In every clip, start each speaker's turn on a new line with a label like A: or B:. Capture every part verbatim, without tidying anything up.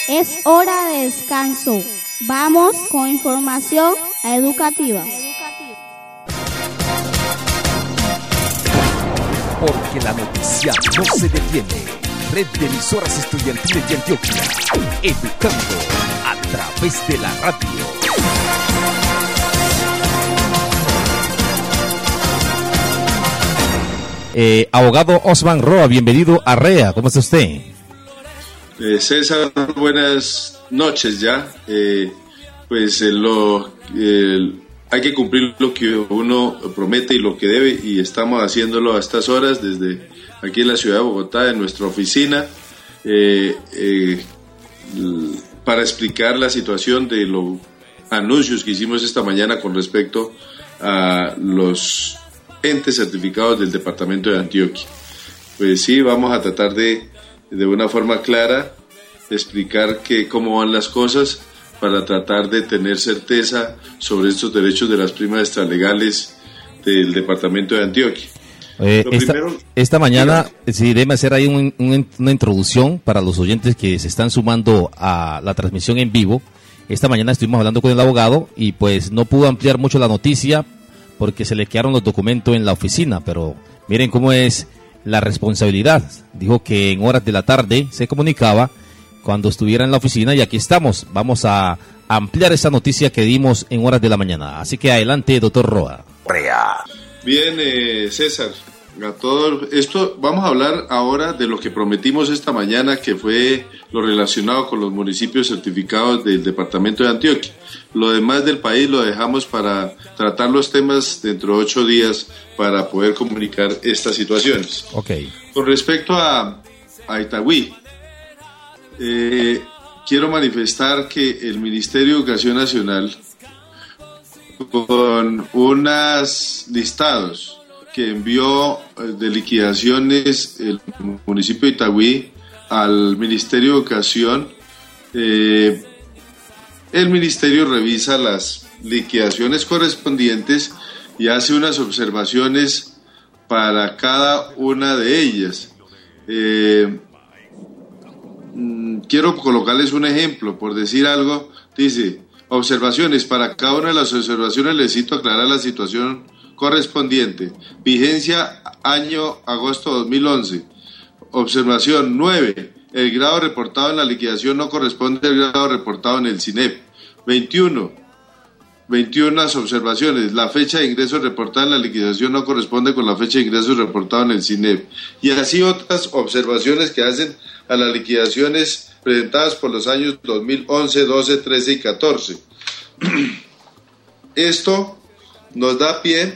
A: Es hora de descanso. Vamos con información educativa.
B: Porque la noticia no se detiene. Red de emisoras estudiantiles de Antioquia, educando a través de la radio. Eh, abogado Osman Roa, bienvenido a R E A. ¿Cómo está usted?
C: Eh, César, buenas noches ya. Eh, pues eh, lo, eh, hay que cumplir lo que uno promete y lo que debe, y estamos haciéndolo a estas horas desde aquí en la ciudad de Bogotá, en nuestra oficina, eh, eh, para explicar la situación de los anuncios que hicimos esta mañana con respecto a los entes certificados del departamento de Antioquia. Pues sí, vamos a tratar de, de una forma clara, de explicar que, cómo van las cosas, para tratar de tener certeza sobre estos derechos de las primas extralegales del departamento de Antioquia.
D: Eh, esta, primero, esta mañana, sí, déjeme hacer ahí un, un, una introducción para los oyentes que se están sumando a la transmisión en vivo. Esta mañana estuvimos hablando con el abogado y pues no pudo ampliar mucho la noticia porque se le quedaron los documentos en la oficina, pero miren cómo es la responsabilidad. Dijo que en horas de la tarde se comunicaba cuando estuviera en la oficina, y aquí estamos. Vamos a ampliar esa noticia que dimos en horas de la mañana. Así que adelante, doctor Roa.
C: Bien, eh, César, a todo esto vamos a hablar ahora de lo que prometimos esta mañana, que fue lo relacionado con los municipios certificados del departamento de Antioquia. Lo demás del país lo dejamos para tratar los temas dentro de ocho días para poder comunicar estas situaciones.
D: Okay.
C: Con respecto a, a Itagüí, eh, quiero manifestar que el Ministerio de Educación Nacional, con unos listados que envió de liquidaciones el municipio de Itagüí al Ministerio de Educación, eh, el ministerio revisa las liquidaciones correspondientes y hace unas observaciones para cada una de ellas. Eh, quiero colocarles un ejemplo, por decir algo. Dice: observaciones, para cada una de las observaciones necesito aclarar la situación correspondiente. Vigencia año agosto dos mil once. Observación nueve. El grado reportado en la liquidación no corresponde al grado reportado en el CINEP. veintiuno. veintiuna observaciones. La fecha de ingresos reportada en la liquidación no corresponde con la fecha de ingresos reportada en el CINEP. Y así otras observaciones que hacen a las liquidaciones presentadas por los años dos mil once, doce, trece y catorce. Esto nos da pie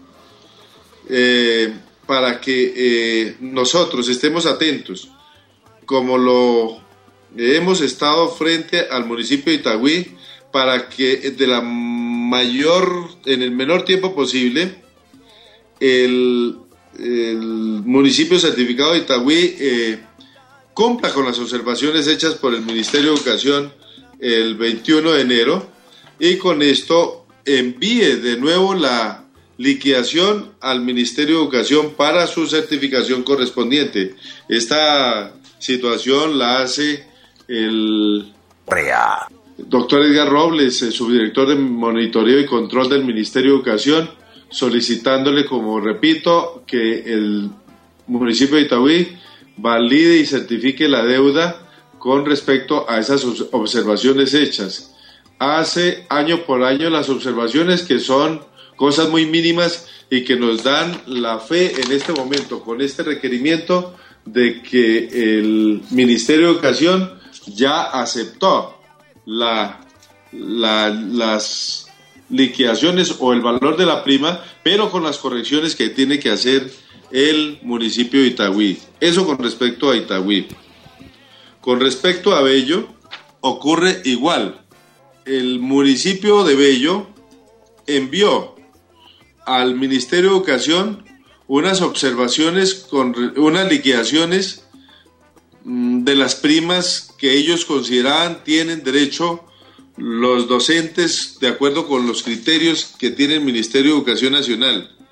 C: eh, para que eh, nosotros estemos atentos, como lo hemos estado frente al municipio de Itagüí, para que de la mayor, en el menor tiempo posible, el, el municipio certificado de Itagüí eh, cumpla con las observaciones hechas por el Ministerio de Educación el veintiuno de enero, y con esto envíe de nuevo la liquidación al Ministerio de Educación para su certificación correspondiente. Esta situación la hace el doctor Edgar Robles, el subdirector de monitoreo y control del Ministerio de Educación, solicitándole, como repito, que el municipio de Itagüí valide y certifique la deuda con respecto a esas observaciones hechas. Hace año por año las observaciones, que son cosas muy mínimas y que nos dan la fe en este momento, con este requerimiento, de que el Ministerio de Educación ya aceptó la, la, las liquidaciones o el valor de la prima, pero con las correcciones que tiene que hacer el municipio de Itagüí. Eso con respecto a Itagüí. Con respecto a Bello, ocurre igual. El municipio de Bello envió al Ministerio de Educación unas observaciones con unas liquidaciones de las primas que ellos consideraban tienen derecho los docentes de acuerdo con los criterios que tiene el Ministerio de Educación Nacional.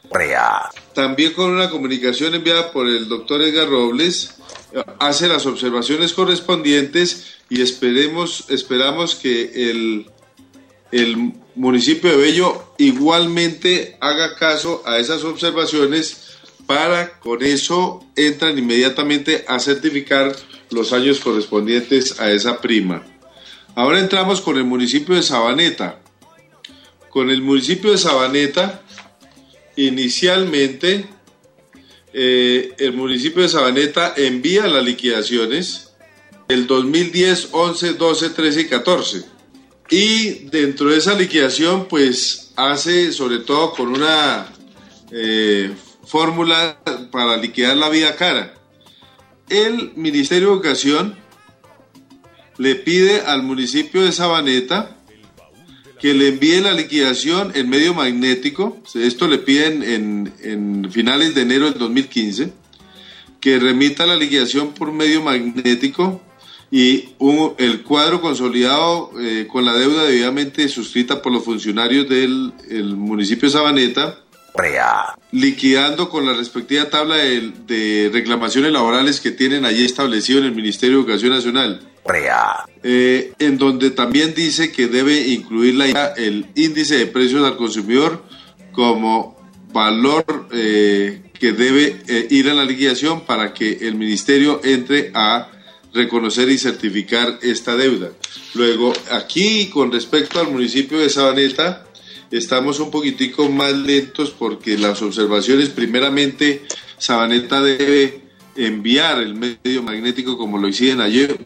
C: También con una comunicación enviada por el doctor Edgar Robles, hace las observaciones correspondientes y esperemos, esperamos que el, el municipio de Bello igualmente haga caso a esas observaciones para con eso entran inmediatamente a certificar los años correspondientes a esa prima. Ahora entramos con el municipio de Sabaneta. Con el municipio de Sabaneta, inicialmente, eh, el municipio de Sabaneta envía las liquidaciones el dos mil diez, once, doce, trece y catorce. Y dentro de esa liquidación, pues, hace sobre todo con una eh, fórmula para liquidar la vía cara. El Ministerio de Educación le pide al municipio de Sabaneta que le envíe la liquidación en medio magnético. Esto le piden en, en finales de enero del dos mil quince, que remita la liquidación por medio magnético y un, el cuadro consolidado eh, con la deuda debidamente suscrita por los funcionarios del el municipio de Sabaneta, liquidando con la respectiva tabla de, de reclamaciones laborales que tienen allí establecido en el Ministerio de Educación Nacional. Eh, en donde también dice que debe incluir la, el índice de precios al consumidor como valor eh, que debe eh, ir a la liquidación para que el ministerio entre a reconocer y certificar esta deuda. Luego, aquí con respecto al municipio de Sabaneta, estamos un poquitico más lentos porque las observaciones, primeramente, Sabaneta debe enviar el medio magnético como lo hicieron ayer,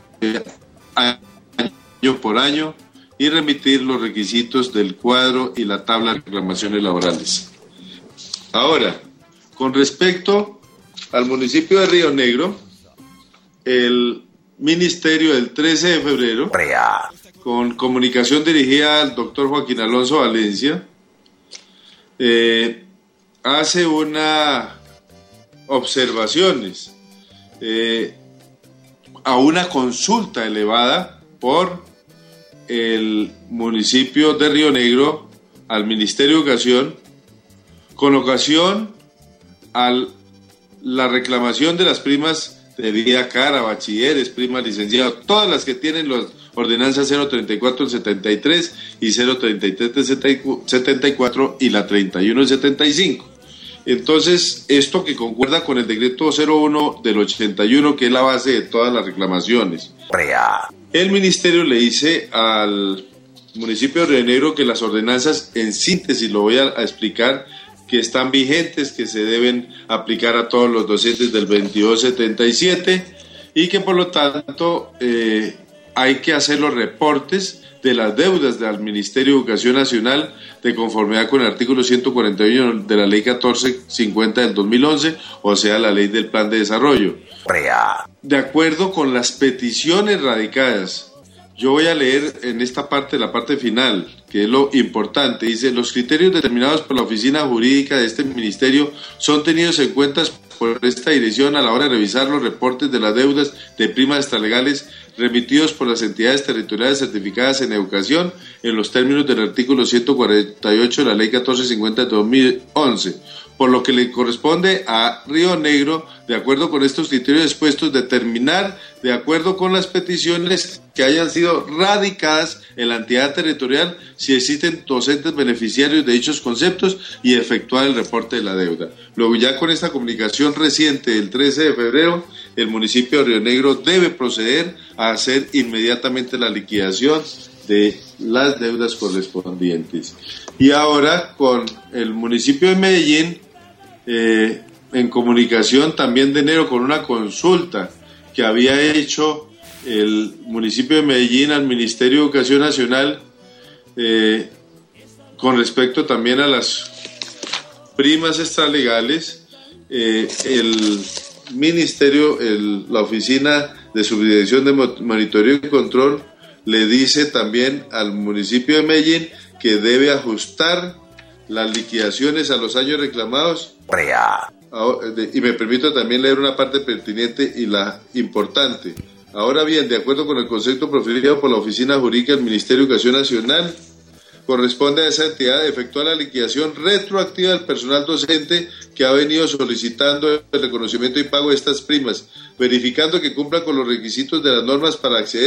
C: año por año, y remitir los requisitos del cuadro y la tabla de reclamaciones laborales. Ahora, con respecto al municipio de Río Negro, el ministerio del trece de febrero, con comunicación dirigida al doctor Joaquín Alonso Valencia, eh, hace una observaciones eh, a una consulta elevada por el municipio de Río Negro al Ministerio de Educación con ocasión a la reclamación de las primas de vía cara, bachilleres, primas licenciados, todas las que tienen las ordenanzas cero treinta y cuatro del setenta y tres y cero treinta y tres del setenta y cuatro y la treinta y uno del setenta y cinco. Entonces, esto que concuerda con el decreto cero uno del ochenta y uno, que es la base de todas las reclamaciones. El ministerio le dice al municipio de Río Negro que las ordenanzas, en síntesis lo voy a, a explicar, que están vigentes, que se deben aplicar a todos los docentes del veintidós setenta y siete y que por lo tanto eh, hay que hacer los reportes de las deudas del Ministerio de Educación Nacional de conformidad con el artículo ciento cuarenta y uno de la ley catorce cincuenta del dos mil once, o sea, la ley del plan de desarrollo. De acuerdo con las peticiones radicadas, yo voy a leer en esta parte, la parte final, que es lo importante. Dice: los criterios determinados por la oficina jurídica de este ministerio son tenidos en cuenta por esta dirección a la hora de revisar los reportes de las deudas de primas extralegales remitidos por las entidades territoriales certificadas en educación en los términos del artículo ciento cuarenta y ocho de la ley catorce cincuenta de dos mil once, por lo que le corresponde a Río Negro, de acuerdo con estos criterios expuestos, determinar, de acuerdo con las peticiones que hayan sido radicadas en la entidad territorial, si existen docentes beneficiarios de dichos conceptos y efectuar el reporte de la deuda. Luego, ya con esta comunicación reciente del trece de febrero, el municipio de Río Negro debe proceder a hacer inmediatamente la liquidación de las deudas correspondientes. Y ahora, con el municipio de Medellín, eh, en comunicación también de enero, con una consulta que había hecho el municipio de Medellín al Ministerio de Educación Nacional eh, con respecto también a las primas extralegales, eh, el ministerio, el, la oficina de subdirección de monitoreo y control le dice también al municipio de Medellín que debe ajustar las liquidaciones a los años reclamados. Y me permito también leer una parte pertinente y la importante. Ahora bien, de acuerdo con el concepto proferido por la Oficina Jurídica del Ministerio de Educación Nacional, corresponde a esa entidad efectuar la liquidación retroactiva del personal docente que ha venido solicitando el reconocimiento y pago de estas primas, verificando que cumplan con los requisitos de las normas para acceder